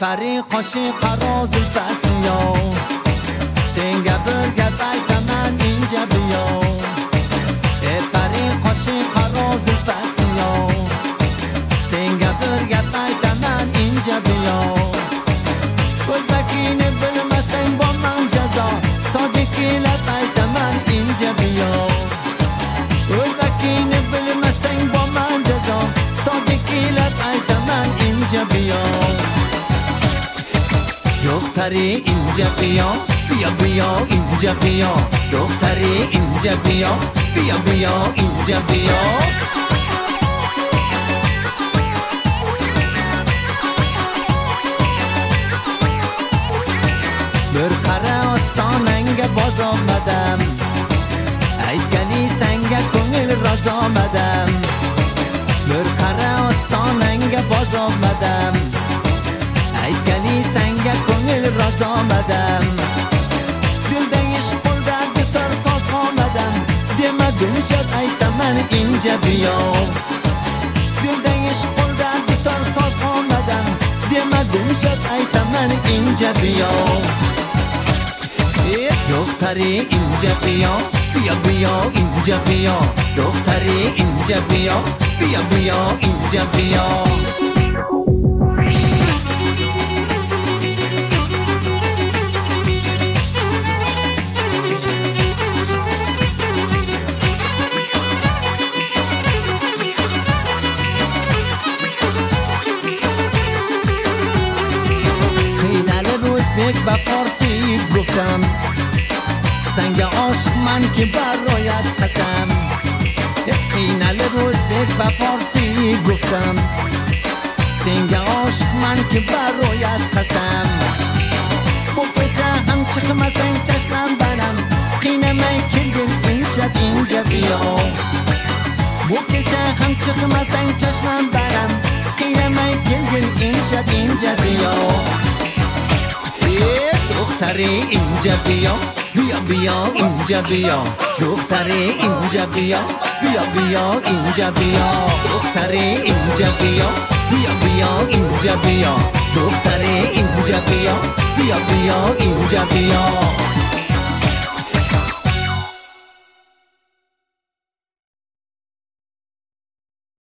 پری قاشی قراز الفسیا سنگه برگه بیت من اینجا بیا پری قاشی قراز الفسیا سنگه برگه بیت من اینجا بیا بزبکینه بلمسن با من جزا تاجیکی لبیت من اینجا بیا بزبکینه بلمسن با من جزا تاجیکی لبیت من اینجا بیا دختری اینجا بیا بیا بیا اینجا بیا دختری اینجا بیا بیا بیا اینجا بیا برقره آستاننگ باز آمدم ایدگلی سنگ کنگل راز آمدم برقره آستاننگ باز آمدم ایدگلی سنگ کنگل راز آمدم دل دیش قل در گتر ساز آمدم دیمه دل شد ایت من اینجا بیا دل دیش قل در گتر ساز آمدم دیمه دل شد ایت من اینجا بیا دختری اینجا بیا بیا بیا اینجا بیا دختری اینجا بیا بیا بیا اینجا بیا با فارسی گفتم سنگ عاشق من که برایت قسم اینال روز بیت با فارسی گفتم سنگ عاشق من که برایت قسم با پیچه هم چخم سنگ چشمم برم خینه من کردن این شب اینجا بیا با پیچه هم چخم سنگ چشمم برم خینه من کردن این شب اینجا بیا دختری اینجا بیا بیا بیا اینجا بیا دختری اینجا بیا بیا بیا اینجا بیا دختری اینجا بیا بیا بیا اینجا بیا دختری اینجا بیا بیا بیا اینجا بیا